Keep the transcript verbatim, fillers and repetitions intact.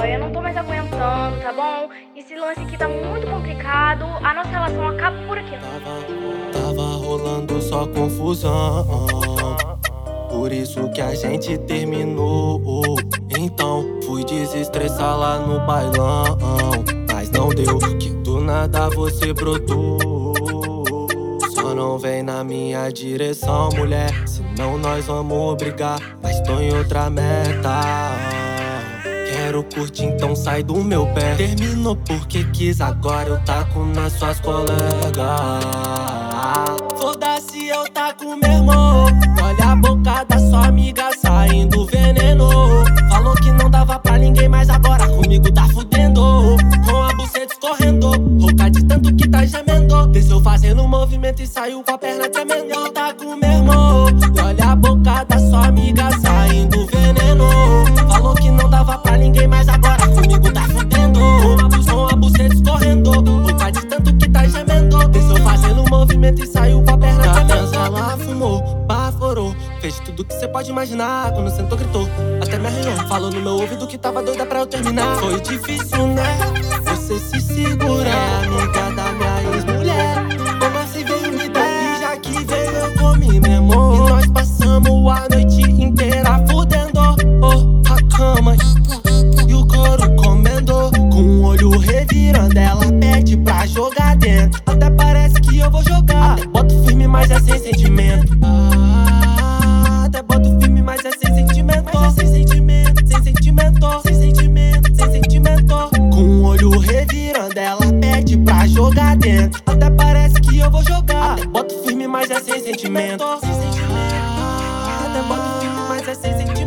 ó, eu não tô mais aguentando, tá bom? Esse lance aqui tá muito complicado, a nossa relação acaba por aqui. Tava, tava rolando só confusão, por isso que a gente terminou. Então fui desestressar lá no bailão, mas não deu, que do nada você brotou. Só não vem na minha direção, mulher, senão nós vamos brigar, mas tô em outra meta. Quero curtir, então sai do meu pé. Terminou porque quis, agora eu taco nas suas colegas. Foda-se, eu taco meu irmão. Olha a boca da sua amiga saindo veneno. Falou que não dava pra ninguém, mas agora comigo tá fudendo. Com a buceta escorrendo, rouca de tanto que tá gemendo. Desceu fazendo movimento e saiu com a perna tremendo. Eu taco meu irmão. Olha a boca da sua amiga saindo veneno. Falou que não dava pra ninguém, mas agora comigo tá fudendo. Com a buceta escorrendo, rouca de tanto que tá gemendo. Desceu fazendo movimento e saiu com a perna tremendo. Ela fumou, baforou, fez tudo que cê pode imaginar. Quando sentou, gritou, até me arranhou. Falou no meu ouvido que tava doida pra eu terminar. Foi difícil, né? Você se segura, é amiga da minha ex-mulher. Como assim veio me dar? E já que veio eu comi mesmo. E nós passamos a noite inteira fudendo, oh, a cama e o couro comendo. Com o olho revirando, ela pede pra jogar dentro. Até parece que eu vou jogar. Até boto firme, mas é sem sentimento. Ah, até boto firme, mas é sem sentimento. Mas é sem sentimento, sem sentimento, sem sentimento, sem sentimento. Com o olho revirando, ela pede pra jogar dentro. Até parece que eu vou jogar. Até boto firme, mas é sem sentimento. Sem sentimento. Até boto firme, mas é sem sentimento.